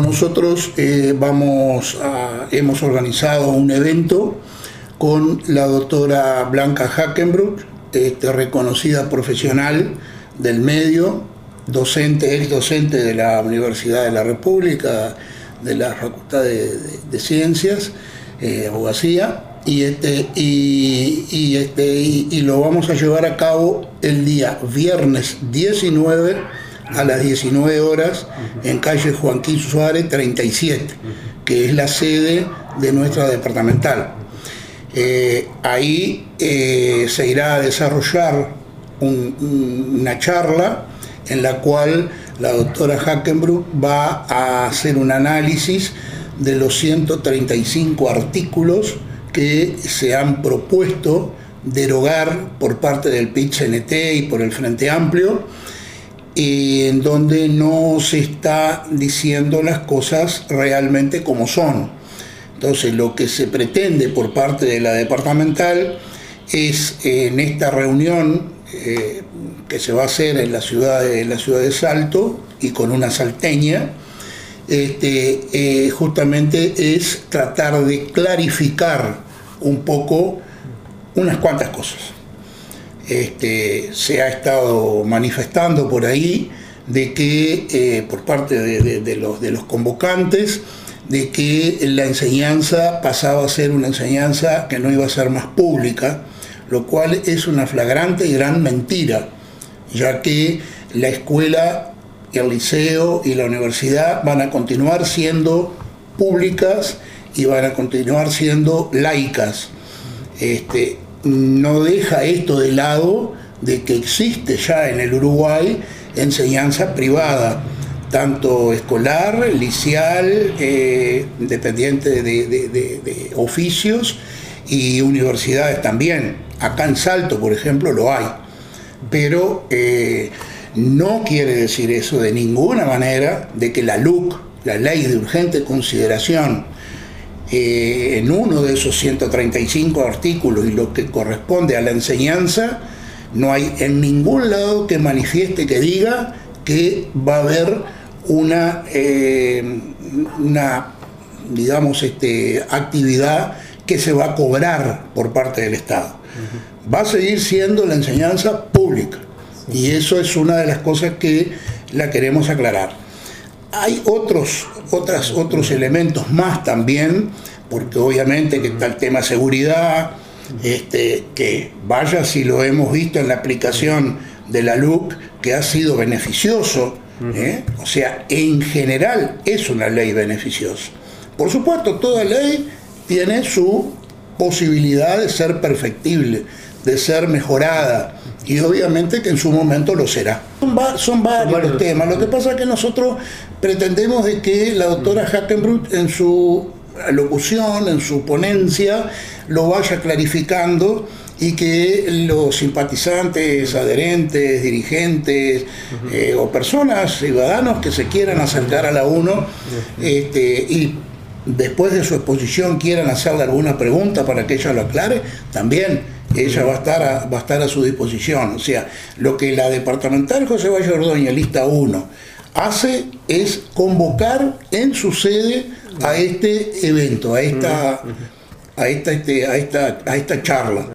nosotros hemos organizado un evento con la doctora Blanca Hackenbruch, reconocida profesional del medio, ex docente de la Universidad de la República, de la Facultad de Ciencias, abogacía, y lo vamos a llevar a cabo el día viernes 19 a las 19 horas en calle Joaquín Suárez 37, que es la sede de nuestra departamental. Ahí se irá a desarrollar una charla en la cual la doctora Hackenbruch va a hacer un análisis de los 135 artículos que se han propuesto derogar por parte del PIT-CNT y por el Frente Amplio, en donde no se está diciendo las cosas realmente como son. Entonces, lo que se pretende por parte de la departamental es, en esta reunión que se va a hacer en la ciudad de Salto y con una salteña, justamente es tratar de clarificar un poco unas cuantas cosas. Se ha estado manifestando por ahí de que por parte de los convocantes, de que la enseñanza pasaba a ser una enseñanza que no iba a ser más pública, lo cual es una flagrante y gran mentira, ya que la escuela, el liceo y la universidad van a continuar siendo públicas y van a continuar siendo laicas. No deja esto de lado de que existe ya en el Uruguay enseñanza privada, tanto escolar, liceal, dependiente de oficios, y universidades también. Acá en Salto, por ejemplo, lo hay. Pero no quiere decir eso de ninguna manera de que la LUC, la Ley de Urgente Consideración, en uno de esos 135 artículos y lo que corresponde a la enseñanza, no hay en ningún lado que manifieste, que diga que va a haber una digamos, actividad que se va a cobrar por parte del Estado. Va a seguir siendo la enseñanza pública, y eso es una de las cosas que la queremos aclarar. Hay otros elementos más también, porque obviamente que está el tema seguridad, que vaya si lo hemos visto en la aplicación de la LUC, que ha sido beneficioso, o sea, en general es una ley beneficiosa. Por supuesto, toda ley tiene su posibilidad de ser perfectible, de ser mejorada, y obviamente que en su momento lo será. Son varios los temas. Lo que pasa es que nosotros pretendemos de que la doctora Hackenbruch en su locución, en su ponencia, lo vaya clarificando, y que los simpatizantes, adherentes, dirigentes o personas, ciudadanos que se quieran acercar a la UNO y después de su exposición quieran hacerle alguna pregunta para que ella lo aclare, también ella va a estar a su disposición. O sea, lo que la departamental José Valle Ordóñez, lista 1, hace es convocar en su sede a este evento, a esta charla.